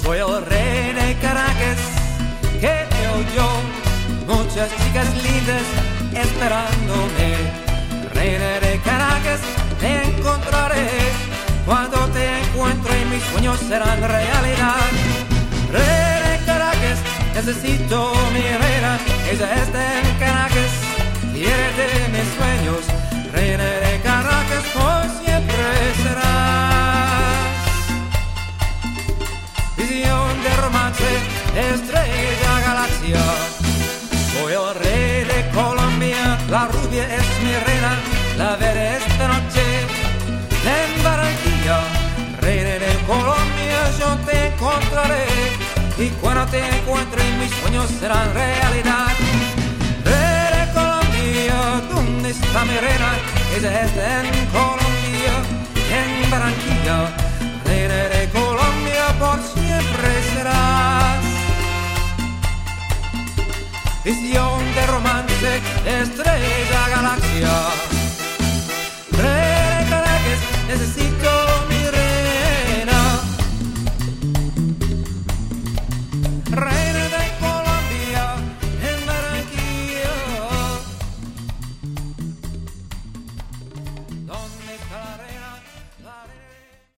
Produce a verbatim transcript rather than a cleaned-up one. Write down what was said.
Soy el rey de Caracas, que yo, muchas chicas lindas esperándome. Reina de Caracas, te encontraré, cuando te encuentre mis sueños serán realidad. Reina de Caracas, necesito mi reina, ella está en Caracas, quiere de mis sueños. Reina de Caracas, por siempre serás. Visión de romance, estrella, galaxia. Soy el rey de Colombia, la rubia es mi reina, la veré esta noche en Barranquilla. Reina de Colombia, yo te encontraré, y cuando te encuentre mis sueños serán realidad. Reina de Colombia, ¿dónde está mi reina? Ella está en Colombia.